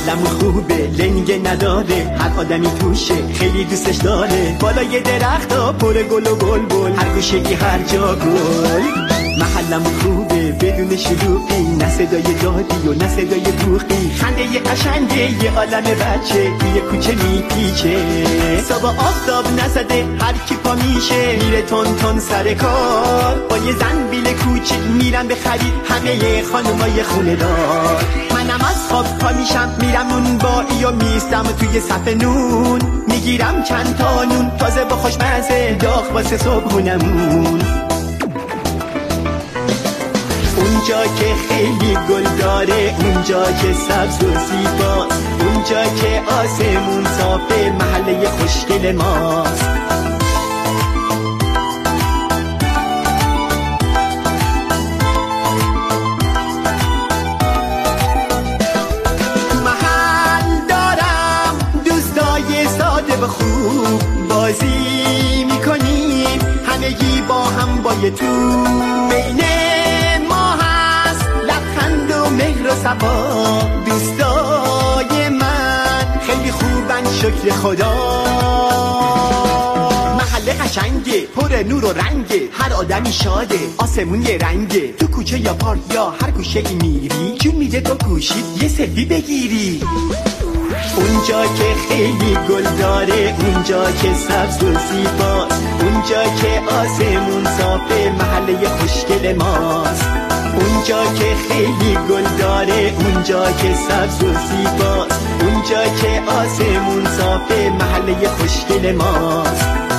محلمون خوبه، لنگه نداره، هر آدمی توشه خیلی دوستش داره. بالای درختا پر گل و بلبل، هر گوشه‌ای هر جا گل. محلمون خوبه بدون شلوغی، نه صدای دادی و نه صدای بوقی. خنده ی قشنگه یه عالم بچه توی کوچه میپیچه. صبح آفتاب نزده هر کی پا میشه میره تون تون سر کار. با یه زنبیل کوچیک میرم به خرید همه خانمای خونه دار. منم از خواب پا میشم میرم نون بایی و میستم توی صف نون. میگیرم چند تا نون تازه با خوشمزه، داغ واسه صبحونمون. اونجا که خیلی گل داره، اونجا که سبز و زیباست، اونجا که آسمون صافه، محله خوشگل ماست. محل دارم دوستای ساده و خوب، بازی میکنیم همگی با هم با یه تو. بین مهر و صفا دوستای من خیلی خوبن شکر خدا. محله قشنگه پر نور و رنگه، هر آدمی شاده، آسمون یه رنگه. تو کوچه یا پارک یا هر گوشه ای میری، جون میده تو گوشید یه سلفی بگیری. اونجا که خیلی گل داره، اونجا که سبز و زیباست، اونجا که آسمون صافه، محله خوشگل ماست. اونجا که خیلی گل داره، اونجا که سبز و زیباست، اونجا که آسمون صافه، محله خوشگل ماست.